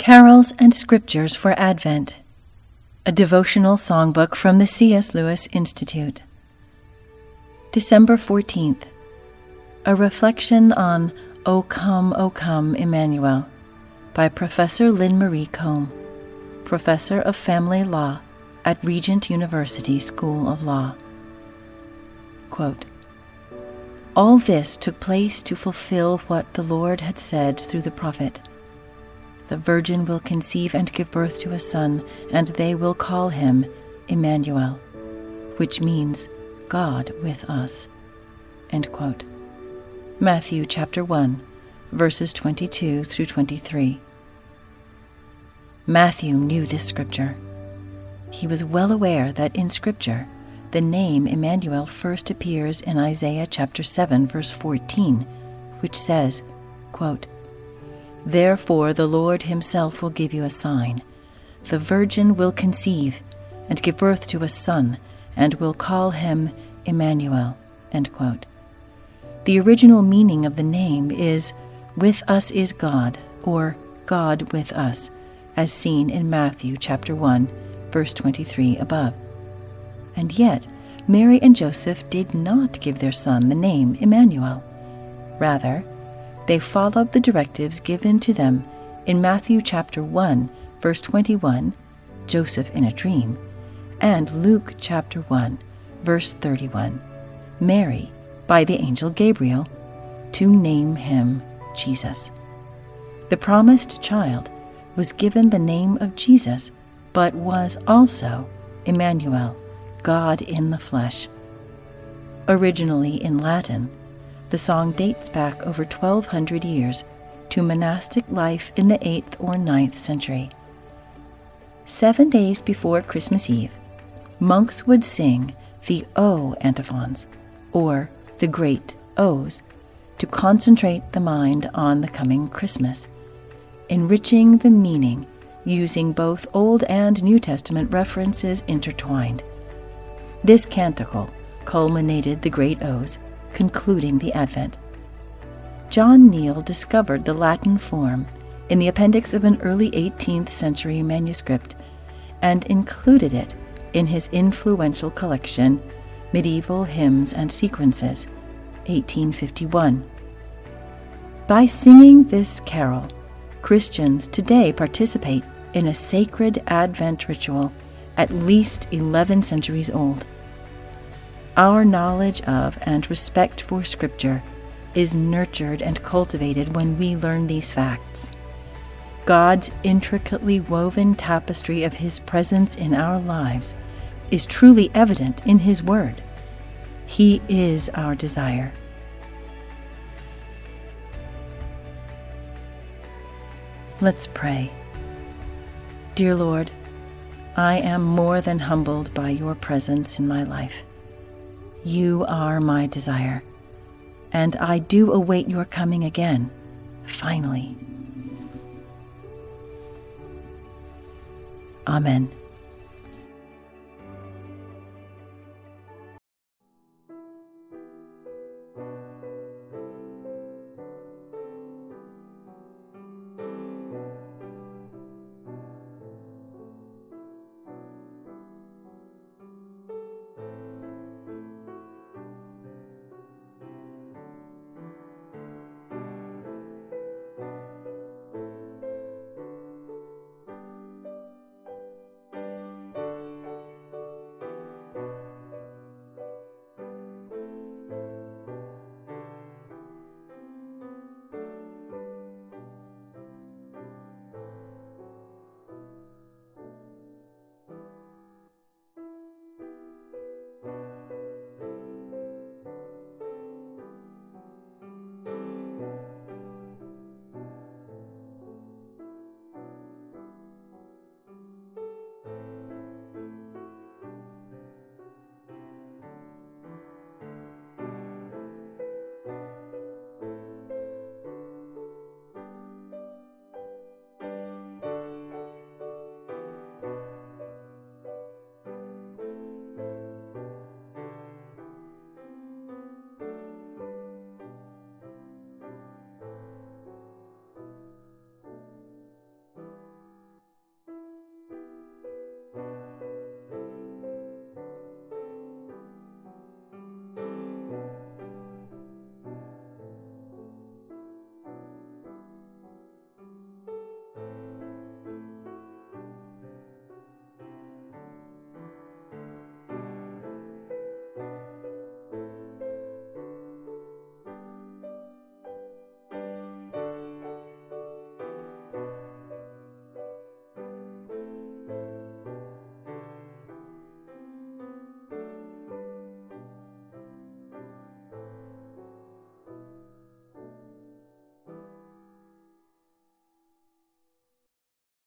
Carols and Scriptures for Advent, a devotional songbook from the C.S. Lewis Institute. December 14th, a reflection on O Come, Emmanuel, by Professor Lynn Marie Combe, Professor of Family Law at Regent University School of Law. Quote, "All this took place to fulfill what the Lord had said through the prophet. The virgin will conceive and give birth to a son, and they will call him Emmanuel, which means God with us." End quote. Matthew chapter 1, verses 22 through 23. Matthew knew this scripture. He was well aware that in Scripture, the name Emmanuel first appears in Isaiah chapter 7, verse 14, which says, quote, "Therefore the Lord himself will give you a sign. The virgin will conceive and give birth to a son, and will call him Emmanuel." End quote. The original meaning of the name is "with us is God," or "God with us," as seen in Matthew chapter 1, verse 23 above. And yet, Mary and Joseph did not give their son the name Emmanuel. Rather, they followed the directives given to them in Matthew chapter 1, verse 21, Joseph in a dream, and Luke chapter 1, verse 31, Mary, by the angel Gabriel, to name him Jesus. The promised child was given the name of Jesus, but was also Emmanuel, God in the flesh. Originally in Latin, the song dates back over 1,200 years to monastic life in the 8th or 9th century. 7 days before Christmas Eve, monks would sing the O antiphons, or the great O's, to concentrate the mind on the coming Christmas, enriching the meaning using both Old and New Testament references intertwined. This canticle culminated the great O's, concluding the Advent. John Neale discovered the Latin form in the appendix of an early 18th century manuscript and included it in his influential collection, Medieval Hymns and Sequences, 1851. By singing this carol, Christians today participate in a sacred Advent ritual at least 11 centuries old. Our knowledge of and respect for Scripture is nurtured and cultivated when we learn these facts. God's intricately woven tapestry of His presence in our lives is truly evident in His Word. He is our desire. Let's pray. Dear Lord, I am more than humbled by your presence in my life. You are my desire, and I do await your coming again, finally. Amen.